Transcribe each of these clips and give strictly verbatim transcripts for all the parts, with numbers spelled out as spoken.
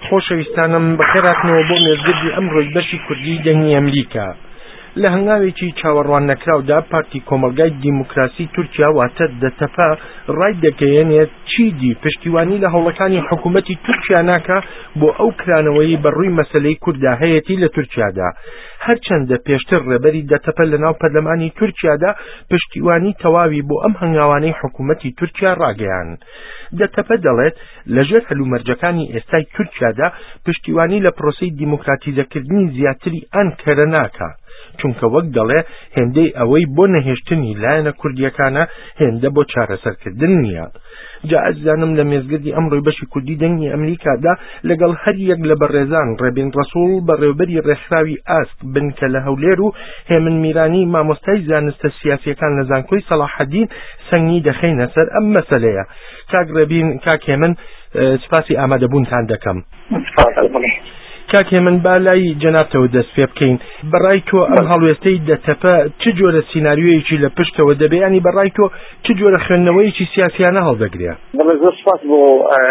خۆشەویستانم بەخێراتنەوە بۆ مێزگردی ئەمڕۆی بەشی کوردی دەنگی ئەمریکا. لە هەنگاوێکی چاوەڕوان نەکراودا پارتی کۆمەلگای دیموکراسی تورکیا واتە دەتەپە ڕای دەگەیەنێت چیدی پشتیوانی لە هەوڵەکانی حکوومەتی تورکیا ناکە بۆ ئەو کرانەوەی بەڕووی مەسەلەی کووردا هەیەتی لە تورکیادا. هەرچەندە پێشتر ڕێبەری دەتەپە لەناو پەرلەمانی تورکیادا پشتیوانی تەواوی بۆ ئەم هەنگاوانەی حکوومەتی تورکیا ڕاگەیان. دەتەپە دەڵێت لەژێر هەلومەرجەکانی ئێستای تورکیادا پشتیوانی لە پرۆسەی دیموکراتیزەکردنی زیاتری ئەنکەرە ناکە، چونکە وەک دەڵێ هێندەی ئەوەی بۆ نەهێشتنی لایەنە کوردیەکانە هێندە بۆ چارەسەرکردن نییە. جا ئەزانم لە مێزگردی ئەمڕۆی بەشی کوردی دەنگی ئەمریکادا لەگەڵ هەر یەک لە بەڕێزان ڕێبین ڕەسوڵ بەڕێوەبەری ڕێکخراوی ئاست بنکە لە هەولێر و هێمن میرانی مامۆستای زانستە سیاسیەکان لە زانکۆی سەلاحەدین سەنگی دەخەینە سەر ئەم مەسەلەیە. کاک ڕێبین، کاک هێمن، سپاسی ئامادەبوونتان دەکەم. کاک هێمن، با لای جەنابتەوە دەست پێ بکەین. بەڕای تۆ ئەم هەڵوێستەی دەتەپە چ جۆرە سیناریۆیەکی لە پشتەوە دەبێ؟ ینی بەڕای تۆ چ جۆرە خوێندنەوەیەکی سیاسیانە هەڵدەگرێ؟ بەڵێ زۆر سپاس بۆ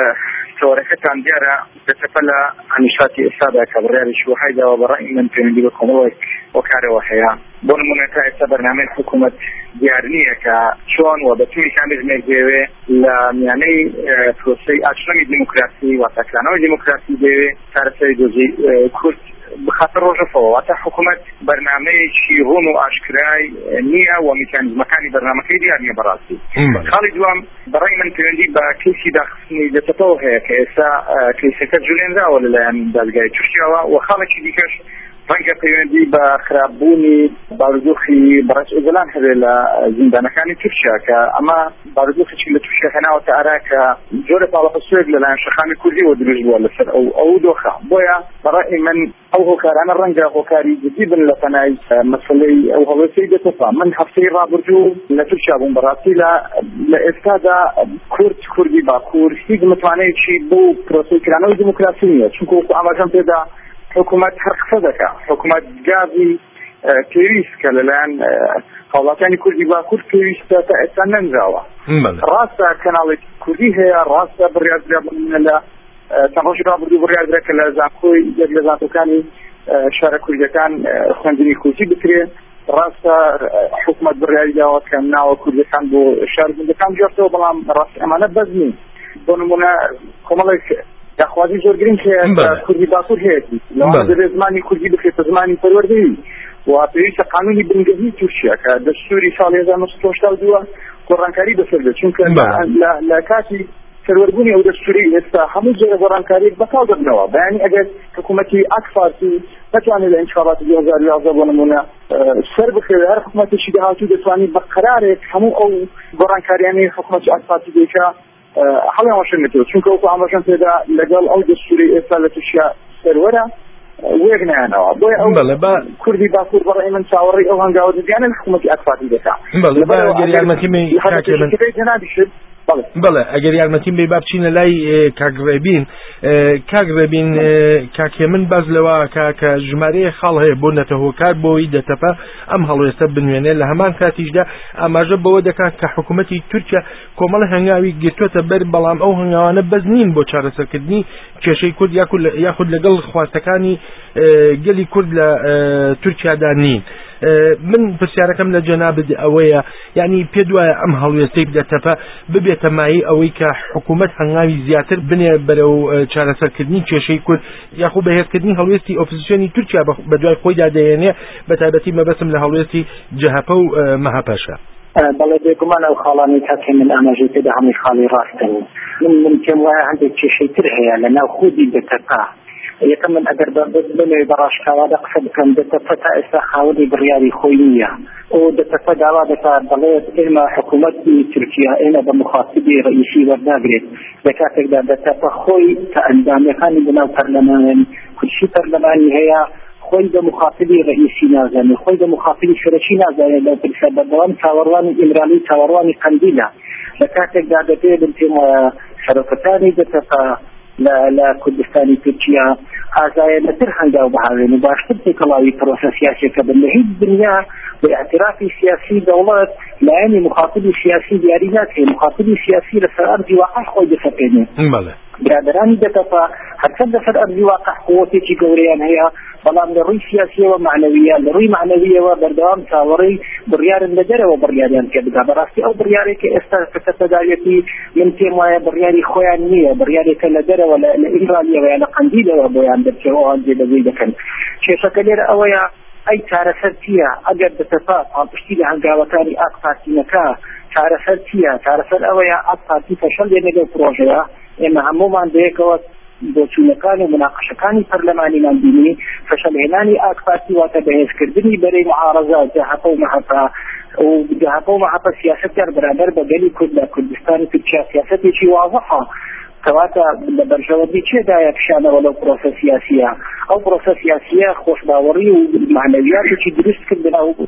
تۆڕەکەتان دیارە دەتەپە لە هەمیشاتی ئێستادا کە بڕیاریش وحیداوە بەڕای من پەیوەندی بە کۆمەڵێک وەکارەوە هەیە. بۆ نمونە تا ئێستا بەرنامەی حکوومەت دیار نییە کە چۆن و بەچ میکانیزمێک دەوێ لە میانەی پرۆسەی ئاچڕەنی دیموکراسی واتاکرانەوەی دیموکراسی دەوێ چارەسەری دۆزی کورد بخاطر ڕۆژەفەوە. واتە حکوومەت بەرنامەیەکی ڕوون و ئاشکرای نییە و میکانیزمەکانی بەرنامەکەی دیار نییە بەڕاستی. خاڵی دوام بەڕای من پەیوەندی بە کەیسی داخستنی دەتەپەوە هەیە کە ئێستا کەیسەکە جوڵێنراوە لەلایەن دادگای تورکیاوە و خاڵێکی دیکەش ڕەنگە پەیوەندی بە خراپبوونی بارودۆخی بەڕێز ئۆگەلان هەبێ لە زیندانەکانی تورکیا کە ئەمە بارودۆخێکی لە تورکیا هێناوەتە ئارا کە جۆرە پاڵەپەسوێک لەلایەن شەخامی کوردیەوە دروست بووە لەسەر ئەو ئەو دۆخە. بۆیە بەڕای من ئەو هۆکارانە ڕەنگە هۆکاری جدی بن لە پەنای مەسەلەی ئەو هەڵوێستەی دەتەپە. من هەفتەی ڕابردوو لە تورکیا بووم، بەڕاستی لە ئێستادا کورد کوردی باکوور هیچ متوانەیەکی بۆ پرۆسەی کرانەوەی دیموکراسی نییە، چونکە وەکو ئاماژەم پێدا حکوومەت هەر قسە دەکات. حکوومەت گازی پێویست کە لەلایەن هاوڵاتیانی کوردی باکوور پێویستە تا ئێستا نەنراوە. ڕاستە کەناڵێکی کوردی هەیە، ڕاستە بڕیاردرا لە چەند ڕۆژی ڕابردوو بڕیاردرا کە لە زانکۆی یەک لە زانکۆکانی شارە کوردیەکان خوێندنی کوردی بکرێت. ڕاستە حکوومەت بڕیاری داوە کە ناوە کوردەکان بۆ شار گوندەکان بژێڕێتەوە، بەڵام ڕاستی ئەمانە بەس نین. بۆ نمونە کۆمەڵێک داخوازی زۆر گرنگ هەیە کوردی باکوور هەیەتی لەوانە دەبێت زمانی کوردی بکرێتە زمانی پەروەردەیی و پێویستە قانونی بنگەهی تورکیا کە دەستوری ساڵی هەزار و نۆ سەد و هەشتا و دووە گۆڕانکاری بەسەر بێت، چونکە لە کاتی سەروەربوونی ئەو دەستوری ئێستا هەموو جۆرە گۆڕانکاریەک بەکاو دەبنەوە. بەیانی ئەگەر حکوومەتی ئاک فارسی بەتوانێت لە ئینتخاباتی دوو هەزار و یازدە بۆ نمونە سەر بکەوێت، هەر حکوومەتێکی داهاتوو دەتوانێت بە قەرارێک هەموو ئەو گۆڕانکاریانەی حکوومەتی ئاک فارسی دەیکا حەڵی ئەوەشێنێتەوە، چونکە وەکو ئاماژەم پێدا لەگەڵ ئەو دەستوری ئێستا لە تورکیا سەروەرە وێک نایانەوە. بۆیە ئەو کوردی باکوور بەڕای من چاوەڕێی ئەو هەنگاوە دەبیانە لە حکوومەتی ئاک فارسی دەکات. بەڵێ ئەگەر یارمەتیم بێ با بچینە لای کاک ڕێبین. کاک ڕێبین، کاک هێمن باز لەوە کە ژمارەیە خاڵ هەیە بۆ نەتەهۆکار بۆی دەتەپە ئەم هەڵوێستە بنوێنێ. لە هەمان کاتیشدا ئاماژە بەوە دەکات کە حکوومەتی تورکیا کۆمەڵ هەنگاوی گرتوۆتە بەر، بەڵام ئەو هەنگاوانە بەس نین بۆ چارەسەرکردنی کێشەی کورد یاخود لەگەڵ خواستەکانی گەلی کورد لە تورکیادا نین. من پرسیارەکەم لە جەنابت ئەوەیە، یعنی پێ دوایە ئەم هەڵوێستەی دەتەپە ببێتە مایی ئەوەی کە حکوومەت هەنگاوی زیاتر بنێ بەرەو چارەسەرکردنی کێشەی کورد یاخود بەهێزکردنی هەڵوێستی ئۆپۆزیسیۆنی تورکیا بەدوای خۆیدا دەیێنێ، بەتایبەتی مەبەستم لە هەڵوێستی جەهەپە و مەهەپەشە. بەڵێ بێگومان ئەو خاڵانی کاکە من ئاماژەی پێدا هەمووی خاڵی ڕاستن. من من پێم وایە هەندێک کێشەی تر هەیە لە ناو خودی دەتەپە. یەکەم من ئەگەر بنوێ بەڕاشکاوادا قسە بکەم، دەتەپە تا ئێستا خاوەنی بڕیاری خۆی نییە. ئەو دەتەپە داوا دەکات دەڵێت ئێمە حکوومەتی تورکیا ئێمە بە مخاطبی ڕئیسی وەرداگرێت. لە کاتێکدا دەتەپە خۆی کە ئەندامەکانی بەناو پەرلەمان کورسی پەرلەمانی هەیە خۆی بە مخاطبی ڕئیسی نازانێت، خۆی بە مخاطبی شەرەکی نازانێت. لەو پرسە بەردەوام چاوەڕوانی ئیمرانی چاوەڕوانی قەندیلە. لە کاتێکدا دەبێت پێم وایە سەرۆکەتانی دەتەپە لە کوردستانی تورکیا ئازایەتر هەنگاو بەهاوێن و باشتر تێکەڵاوی پرۆسە سیاسیەکە بن. لە هیچ دنیا بە اعترافی سیاسی دەوڵەت لایەنی مخاطبی سیاسی دیاری ناکرێت، مخاطبی سیاسی لەسەر ئەرضی واقع خۆی دەسەپێنێت. برادرانی دەتەپا هەرچەند لەسەر ئەرزی واقع قووەتێکی گەورەیان هەیە بەڵام لە ڕووی سیاسیەوە معنەویە لە ڕووی معنەویەوە بەردەوام چاوەڕێی بڕیارن لە دەرەوە بڕیاریان پێ بدا. بەڕاستی ئەو بڕیارێکی ئێستا کەسەداوێتی من پێم وایە بڕیاری خۆیان نییە، بڕیارێکە لە دەرەوە لە ئیمرانیەوە لە قەندیلەوە بۆیان دەرچێەوە ئەوان جێبەجێ دەکەن. کێشەکە لێرە ئەوەیە ئەی چارەسەر چییە؟ ئەگەر دەتەپا پاڵپشتی لە هەنگاوەکانی ئاک پارتی نەکا چارەسەر چییە؟ چارەسەر ئەوەیە ئاک پارتی فەشەل دێنێ لەو پرۆژەیە. ئێمە هەموومان بەیەکەوە بۆچوونەکان و مناقەشەکانی پەرلەمانیمان بینی فەشەلهێنانی ئاک پارتی واتە بەهێزکردنی بەرەی معارەزە جەهەپە و مەحەپە و جەهەپە و مەحەپە سیاسەتیان بەرامبەر بە گەلی کورد لە کوردستانی تورکیا سیاسەتێکی واضحە کەواتە لە بەرژەوەندی چێدایە پیشانەوە لەو پرۆسە سیاسیە. ئەو پرۆسە سیاسیە خۆشباوەڕی و معنەویاتێکی دروست کرد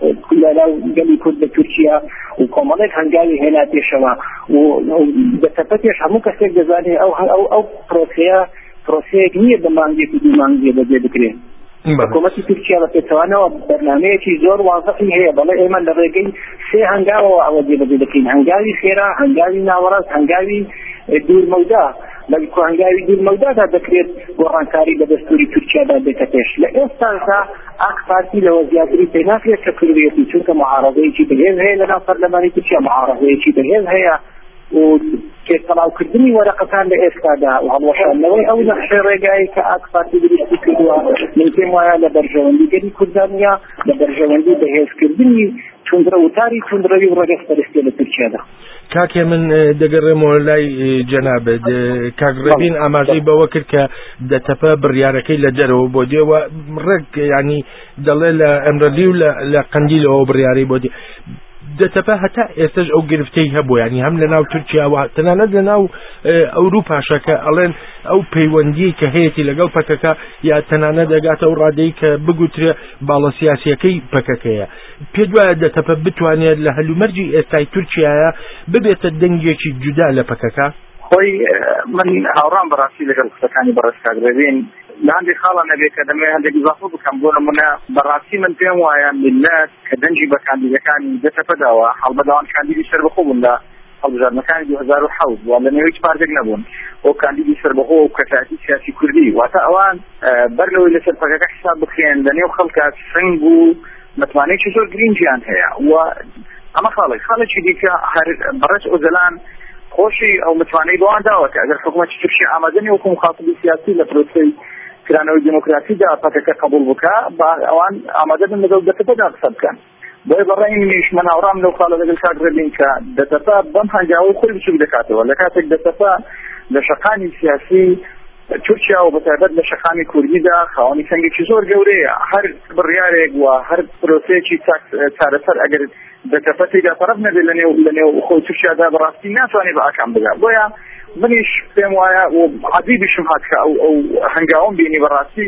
لەناو گەلی کورد لە تورکیا و کۆمەڵێک هەنگاوی هێنا پێشەوە و دەتەپە پێش هەموو کەسێک دەزانێت ئەو پرۆسەیە پرۆسەیەک نییە بە مانگێک و دوو مانگێ بەجێ بکرێن. حکوومەتی تورکیا بە پێچەوانەوە بەرنامەیەکی زۆر واضحی هەیە، بەڵێ ئێمە لە ڕێگەی سێ هەنگاوەوە ئەوە جێبەجێ دەکەین: هەنگاوی خێرا، هەنگاوی ناوەڕاست، هەنگاوی دوورمەودا. لە هەنگاوی دوورمەودادا دەکرێت گۆڕانکاری لە دەستوری تورکیادا بێتە پێش. لە ئێستادا ئاک پارتی لەوە زیاتری پێ ناکرێت کە کردوێتی، چونکە معارەزەیەکی بەهێز هەیە لەناو پەرلەمانی تورکیا، معارەزەیەکی بەهێز هەیە و تێکەڵاوکردنی وەرەقەکان لە ئێستادا و هەڵوەشاندنەوەی ئەو نەخشەی ڕێگایی کە ئاک پارتی دروستی کردووە من پێم وایە لە بەرژەوەندی گەلی کوردانیا لە بەرژەوەندی بەهێزکردنی توندرە وتاری توندرەوی و ڕێگەسپەرستی لە تورکیادا. کاکێ من دەگەڕێمەوە لای جەنابەت کاگڕێبین ئاماژەی بەوە کرد کە دەتەپە بڕیارەکەی لە دەرەوە بۆ دێوە ڕێک ینی دەڵێ لە ئەمرەلی و لە قەندیلەوە بڕیاری بۆ دێ دەتەپە هەتا ئێستش ئەو گرفتەی هەبوو، ینی هەم لە ناو تورکیاوە تەنانەت لە ناو ئەوروپاشەکە ئەڵێن ئەو پەیوەندی کە هەیەی لەگەڵ پەکەکە یا تەنانەت دەگاتە ئەو ڕادەی کە بگوترێ باڵە سیاسیەکەی پەکەکەیە. پێ وایە دەتەپە بتوانێت لە هەلومەرجی ئێستای تورکیایە ببێتە دەنگێکی جودا لە پەکەکە؟ خۆی من هاوڕام بەڕاستی لەگەڵ قسەکانی بەڕێز کاگڕێبین لە هەندێک خاڵە نەبێت کە دەمەوێت هەندێک ئیزافە بکەم. بۆ نمونە بەڕاستی من پێم وایە میلەت کە دەنگی بە کاندیدەکانی دەتەپەداوە هەڵبەداوان کاندیدی سەربەخۆ بوون لە هەڵبژاردنەکانی دوو هەزار و حەوت و لە نێوەی پارتێک نەبوون ئەو کاندیدی سەربەخۆ و کەسایەتی سیاسی کوردی، واتە ئەوان بەر لەوەی لەسەر پەکەکە حساب بخێن لە نێو خەڵکە سنگ و متمانەیەکی زۆر گرنگیان هەیە و ئەمە خاڵێک خاڵێکی دیکە هەر بەڕێز ئۆزەلان خۆشی ئەو متوانەی بۆوان داوە کە ئەگەر حکوومەتی تورکیا ئامادە نیە وەکو مخاطبی سیاسی لە پرۆسەی کرانەوەی دیموکراسیدا پەکەکە قبول بکە با ئەوان ئامادە بن لەگەڵ دەتەپەدا قسە بکەن. بۆیە بەڕێی منیش من هاوڕام لەو خاڵە لەگەڵ کاگڕێبین کە دەتەپە بەم هەنگاوەی خۆی بچووک دەکاتەوە لە کاتێک دەتەپە لە شەقانی سیاسی تورکیا و بەتایبەت لە شەقامی کوردیدا خاوەنی سەنگێکی زۆر گەورەیە. هەر بڕیارێک و هەر پرۆسەیەکی چارەسەر ئەگەر دەتەپە تێیدا تەرەف نەبێت لەنێو لەنێو خۆی تورکیادا بەڕاستی ناتوانێت بە ئاکام بگات. بۆیە منیش پێم وایە و عەجیبیشم هات کە ئەو ئەو هەنگاوەم بینی بەڕاستی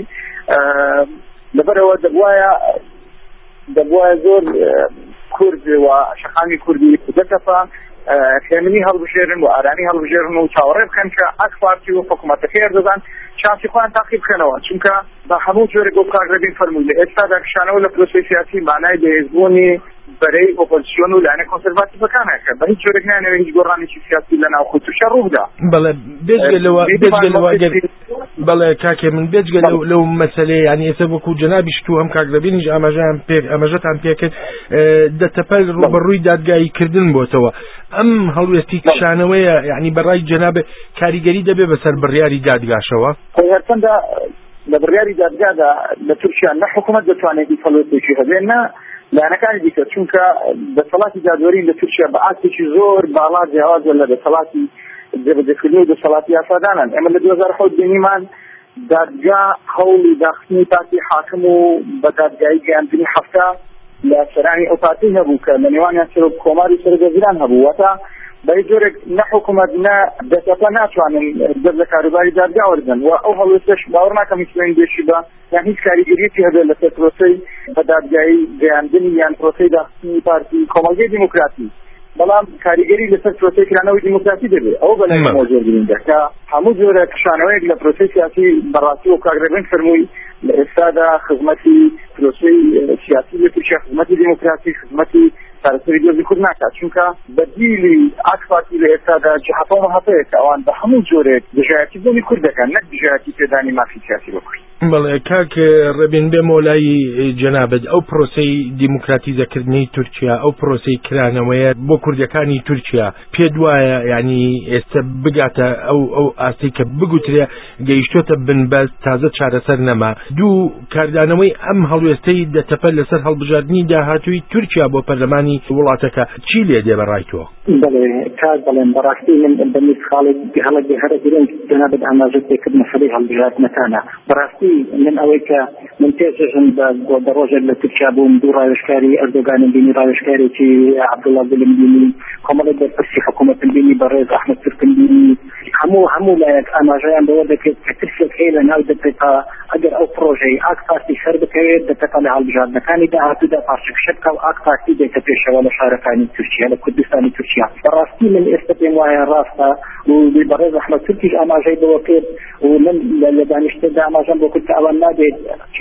لەبەرەوە دەبوایە دەبوایە زۆر کورد و شەقامی کوردی دەتەپە خێمنی هەڵبژێرن و ئارانی هەڵبژێرن و چاوەڕێ بکەن کە ئاک پارتی و حکوومەتەکەی هەردەدان چانسی خۆیان تاقیب بکەنەوە، چونکە بە هەموو جۆرێک بۆ کاگڕێبین فەرمووی لە ئێستادا کشانەوە لە پرۆسەی سیاسی مانای بەهێزبوونی بەرەی ئۆپۆزیسیۆن و لایەنە کۆنسەرواتیڤەکانە کە بە هیچ جۆرێک نایەوێت هیچ گۆڕانێکی سیاسی لەناو خۆی تورکیا ڕوو بدا. بەڵێ بێجگەلەوە بێجگەلەوە بەڵێ کاکێ من بێجگە لەو مەسەلەیە ینی ئێستا وەکو جەنابیش تو هەم کاگڕێبینیش ئاماژەیان پێ ئاماژەتان پێکرد دەتەپە ڕوبەڕووی دادگاییکردن بۆتەوە. ئەم هەڵوێستی کشانەوەیە یعنی بەڕای جەنابێ کاریگەری دەبێ بەسەر بڕیاری دادگاشەوە؟ خۆی هەرچەندە لە بڕیاری دادگادا لە تورکیا نە حکوومەت دەتوانێت هەڵوێستێکی هەبێت نە لایەنەکانی دیکە، چونکە دەسەڵاتی دادوەری لە تورکیا بە ئاستێکی زۆر باڵا جیاوازە لە دەسەڵاتی جێبەجێکردنی و دەسەڵاتی یاسادانان. ئێمە لە دوو هەزار و حەوت بینیمان دادگا هەوڵی داخستنی پارتی حاکم و بە دادگایی گەیاندنی هەفتە لە سەرانی ئەو پارتی هەبوو کە لە نێوانیان سەر کۆماری سەرگەزیران هەبوو. واتە بە هیچ جۆرێک نە حکوومەت نە دەتەپە ناتوانن دەست لە کاروباری دادگا وەرزن و ئەو هەڵوێستەش باوەڕ ناکەم هیچ دێشی بە یان هیچ کاریگەریەکی هەبێت لەسەر پرۆسەی بە دادگایی گەیاندنی یان پرۆسەی داخستنی پارتی کۆمەلگەی دیموکراسی. بەڵام کاریگەری لەسەر پرۆسەی کرانەوەی دیموکراسی دەبێت ئەو بەلای زۆر گرنگە کە هەموو جۆرە کشانەوەیەک لە پرۆسەی سیاسی بەڕاستی و کاگرێبن فەرمووی لە ئێستادا خزمەتی پرۆسەی سیاسی لە تورکیا خزمەتی دیموکراسی خزمەتی سەرسەری دۆزی کورد ناکات چونکە بەدیلی ئاکفاتی لە ئێستادا جەهەتە و مەهەتەیە کە ئەوان بە هەموو جۆرێک دژایەتی بۆنی کورد دەکەن نەک دژایەتی پێدانی مافی سیاسی بۆ کورد. بەڵێ کاک ڕەبین بێمە لای جەنابەت ئەو پرۆسەی دیموکراتیزەکردنی تورکیا ئەو پرۆسەی کرانەوەیە بۆ کوردەکانی تورکیا پێ دوایە ینی ئێستا بگاتە ئەو ئەو ئاستی کە بگوترێ گەیشتۆتە بنبەست تازە چارەسەر نەما دوو کاردانەوەی ئەم هەڵوێستەی دەتەپە لەسەر هەڵبژاردننی داهاتووی تورکیا بۆ پەرلەمانی وڵاتەکە چی لێ دێ بەڕایتەوە؟ بەڵێ کاک بەڵێن بەڕاستی من بەمیز خاڵێک هەڵە هەرە گرنگ جەنابەت ئاماژەت پێکرد مەسەلەی هەڵبژاردنەکانە بەڕاستی من ئەوەی کە من پێشم بە ڕۆژێک لە تورکیا بووم دوو ڕاوێژکاری ئەردۆگانم بینی ڕاوێژکارێکی عەبدوڵڵا گولم بینی کۆمەڵێک بەرپرسی حکوومەتم بینی بەڕێز ئەحمەد تورکم بینی هەموو هەموو لایەک ئاماژەیان بەوە دەکرد کە ترسێک هەیە لە ناو دەبێتە ئەگەر ئەو پرۆژەی ئاک پارتی سەر بکەوێت دەبێتە لە هەڵبژاردنەکانی داهاتوودا پارچەکشە بکە و ئاک پارتی دێتە پێشەوە لە شارەکانی تورکیا لە کوردستانی تورکیا بەڕاستی من ئێستا پێم وایە ڕاستە و بەڕێز ئەحمەد تورکیش ئاماژەی بەوە کرد و من لە دانیشتندا ئاماژەم بۆ کرد کە ئەوان نابێت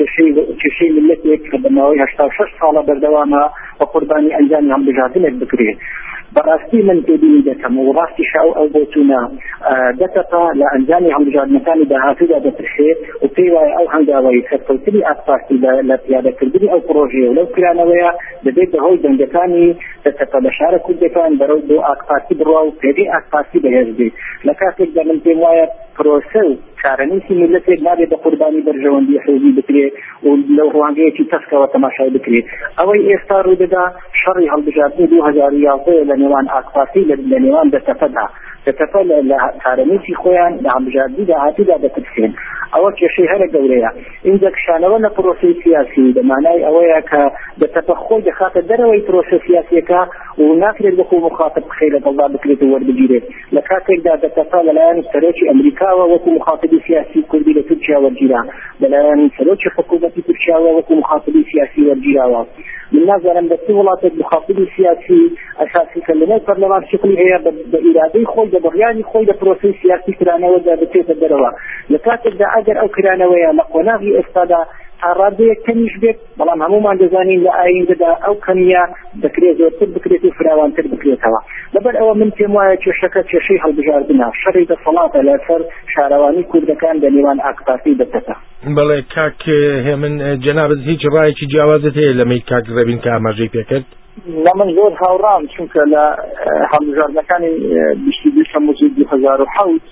کێشەی ملەتێک کە بەماوەی هەشتا و شەش ساڵە بەردەوامە بە قوربانی ئەنجامی هەڵبژاردنێک بکرێت بەڕاستی من پێبینی دەکەم و ڕاستیش ئەو ئەو بۆچوونە دەتەپا لە ئەنجامی هەڵبژاردنەکانی داهاتوودا دەترسێت و پێی وایە ئەو هەنگاوەی سەرکەوتنی ئاک پارتی لە پیادەکردنی ئەو پرۆژەیە و لەو کرانەوەیە دەبێت بەهۆی دەنگەکانی دەتەپە لە شارە کوردەکان بەرەو بۆ ئاک پارتی بڕوا و پێدەی ئاک پارتی بەهێز بێت لە کاتێکدا من پێم وایە پرۆسە و کارەنووسی ملەتێک نابێت بە قوربانی بەرژەوەندی حزبی بکرێت و لەو ڕوانگەیەکی تەسکەوە تەماشای بکرێت ئەوەی ئێستا ڕوودەدا شەڕی هەڵبژاردنی دوو هەزار و یازدە لە نێوان ئاک پارتی لە نێوان دەتەپەدا دەتەپە لە کارەنووسی خۆیان لە هەڵبژاردنی داهاتوودا دەترسێن ئەوە کێشەی هەرە گەورەیە اینجا کشانەوە لە پرۆسەی سیاسی بەمانای ئەوەیە کە دەتەپە خۆی دەخاتە دەرەوەی پرۆسە سیاسیەکە و ناکرێت بەخۆ مخاطب بخەی لەگەڵدا بکرێت و وەربگیرێت لە کاتێکدا دەتەپە لەلایەن سەرۆکی ئەمریکاوە وەکو مخاطبی سیاسی کوردی لە تورکیا وەرگیرا لەلایەن سەرۆکی حکوومەتی تورکیاوە وەکو مخاطبی سیاسی وەرگیراوە من نازانم بە چ وڵاتێک مخاطبی سیاسی ئەساسی کە لەناو پەرلەمان شکلی هەیە بە ئیرادەی خۆی بە بڕیانی خۆی لە پرۆسەی سیاسی کرانەوەدا بچێتە دەرەوە لە کاتێکدا ئەگەر ئەو کرانەوەیە لە قۆناغی ئێستادا تا ڕادەیەک کەمیش بێت بەڵام هەمومان دەزانین لە ئایندەدا ئەو کەمیە دەکرێت زۆرتر بکرێت و فراوانتر بکرێتەوە لەبەر ئەوە من پێم وایە کێشەکە کێشەی هەڵبژاردنە شەڕی دەسەڵاتە لەسەر شارەوانی کوردەکان لە نێوان ئاک پارتی دەتەپە. بەڵێ کاک هێمن جەنابەت هیچ ڕایەکی جیاوازت هەیە لەمەی کاک ڕەبین کە ئاماژەی پێکرد؟ لە من زۆر هاوڕام چونکە لە هەڵبژاردنەکانی بیست و دوو تەمووزی دوو هەزار و حەوت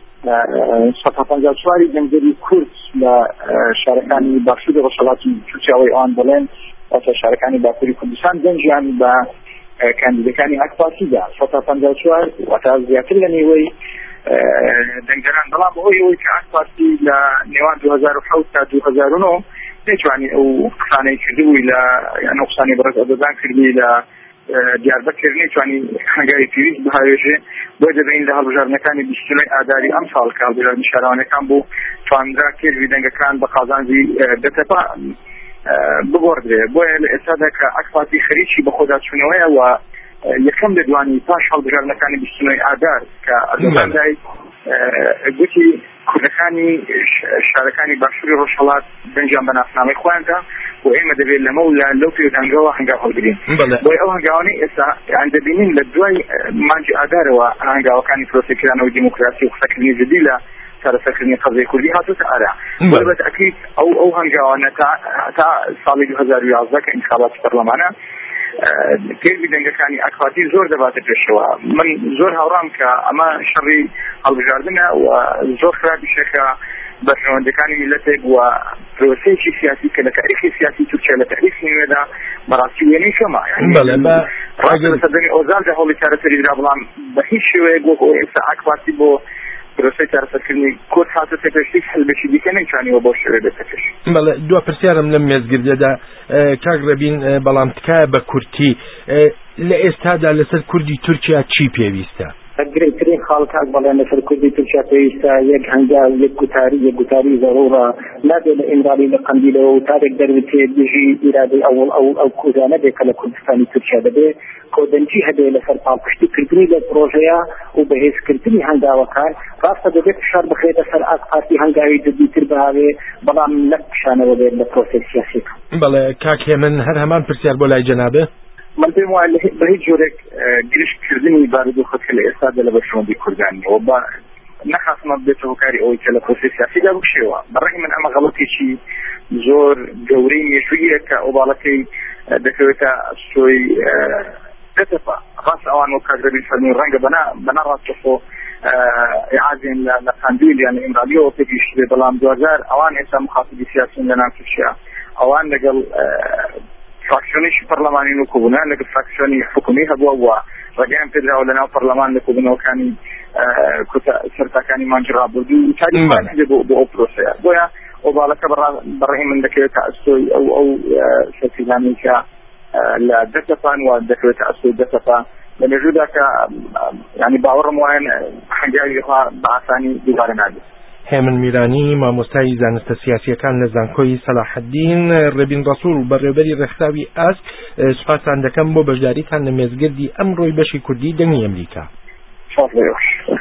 سەد و پەنجا و چواری جەنگەری کورد لە شارەکانی باشووری ڕۆژهەڵاتی تورکیاوەی ئەوان بڵێن واتە شارەکانی باکووری کوردستان دەنجیان بە کاندیدەکانی ئاک پارتیدا سەد و پەنجا و چوار واتە زیاتر لە نێوەی دەنگەران بەڵام بەهۆی ئەوەی کە ئاک پارتی لە نێوان دوو هەزار و حەوت تا دوو هەزار و نۆ نەیتوانی ئەو قسانەی کردبووی لە یان ئەو قسانەی بەڕێز ئەردۆغان کردی لە دیاربەکر نەیتوانی هەنگاوی پێویست بهاوێژێ بۆ دەبین لە هەڵبژاردنەکانی بیستوونەی ئاداری ئەم ساڵ کە هەڵبژاردنی شارەوانەکان بوو توانرا کێژوی دەنگەکان بە قازانجی دەتەپە بگۆڕدرێ بۆیە لە ئێستادا کە ئاک پارتی خەریکی بە خۆداچوونەوەیە و یەکەم دەدوانی پاش هەڵبژاردنەکانی بیستوونەی ئادار کە ئەردۆغان دای گوتی کوردەکانی شارەکانی باشووری ڕۆژهەڵات دەنجیان بە ناسنامەی خۆیاندا و ئێمە دەبێت لەمە و لەو پێدانگەوە هەنگاو هەڵبگرین بۆی ئەو هەنگاوانەی ئێستا یان دەبینین لە دوای مانجی ئادارەوە هەنگاوەکانی پرۆسەکردنەوەی دیموکراسی و قسەکردنی جدی لە سەرسەرکردنی قەزای کوردی هاتووتە ئارا بۆی بەتەکید ئەو ئەو هەنگاوانە تا ساڵی دوو هەزار و یازدە کە ئینتخاباتی پەرلەمانە پێوی دەنگەکانی ئاک پارتی زۆر دەباتە پێشەوە من زۆر هاوڕام کە ئەمە شەڕی هەڵبژاردنە و زۆر خراپیشەکە بەرژەوەندەکانی میلەتێک و پرۆسەیەکی سیاسی کە لە تاریخی سیاسی تورکیا لە تاریخی نوێدا بەڕاستی وێنەی کەمە ڕاگەسەدەنی ئۆزاردا هەوڵی چارەسەریدرا بەڵام بە هیچ شێوەیەک وەکو ئێستا ئاک پارتی بۆ پرۆسەی چارەسەرکردنی کورد هاتووەتە پێشتر هەلبەشی دیکە نەیتوانیوە بۆ شێوەیە بێتە پێش. بەڵێ دووە پرسیارم لەم مێزگردەدا کاک ڕەبین بەڵام تکایە بە کورتی لە ئێستادا لەسەر کوردی تورکیا چی پێویستە؟ گرنگترین خاڵکات بەڵێ نەفەر کوردی تورکیا پێویستە یەک هەنگاو یەک گوتاری یەک گوتاری ضرورە نابێت لە ئیمرالی لە قەندیلەوە و تارێک دەربچێ دژی ئیرادەی ئەوڵ ئەو ئەو کوردانە بێت کە لە کوردستانی تورکیا دەبێت کۆدەنجی هەبێت لەسەر پاڵپشتیکردنی لە پرۆژەیە و بەهێزکردنی هەنگاوەکان ڕاستە دەبێت فشار بخرێتە سەر ئاک پارتی هەنگاوی جدیتر بهاوێ بەڵام نەک پیشانەوە بێت لە پرۆسەی سیاسیەکە. بەڵێ کاک هێمن هەر هەمان پرسیار بۆ لای جەنابێ من پێم وایە بە هیچ جۆرێک گرشتکردنی بارودۆخەکە لە ئێستا لە بەشەوەندی کوردانیەوە بە نەخاسمە بێتە هۆکاری ئەوەی کە لە پرۆسەی سیاسیدا بکشێوە. بەڕێی من ئەمە غەڵەتێکی زۆر گەورەی مێژوویە کە ئۆباڵەکەی دەکەوێتە سۆی دەتەپە ڕاست ئەوان وەک کاگرەبی فەرمووی ڕەنگە بەناڕاستەخۆ ئیعازێن لە قەندیل یان لە ئیمرالیەوە پێگەیشت بێ بەڵام دوزار ئەوان ئێستا مخاطبی سیاسین لە ناو تورکیا ئەوان لەگەڵ فراکسیۆنێکی پەرلەمانی نوکۆبوونە لەگەڵ فراکسیۆنی حکومی هەبووە وە ڕێگەیان پێدراوە لەناو پەرلەمان لەکۆبوونەوەکانی سەرتاکانی مانگی ڕابردوو و تاریخ بۆ ئەو پرۆسەیە بۆیە ئۆباڵەکە بەڕێی من دەکەوێتە ئەستۆی ئەو ئەو سەرکردانەی کە لە دەتەپان و دەکەوێتە ئەستۆی دەتەپا لە مێژوودا کە ینی باوەڕم وایە هەنگاویها بە ئاسانی دووبارە نابێت. هێمن میرانی مامۆستای زانستە سیاسیەکان لە زانکۆی سەلاحەدین ڕێبین ڕەسوول بەڕێوەبەری ڕێکخراوی ئاسک سوپاسان دەکەم بۆ بەشداریتان لە مێزگردی ئەمڕۆی بەشی کوردی دەنگی ئەمریکا.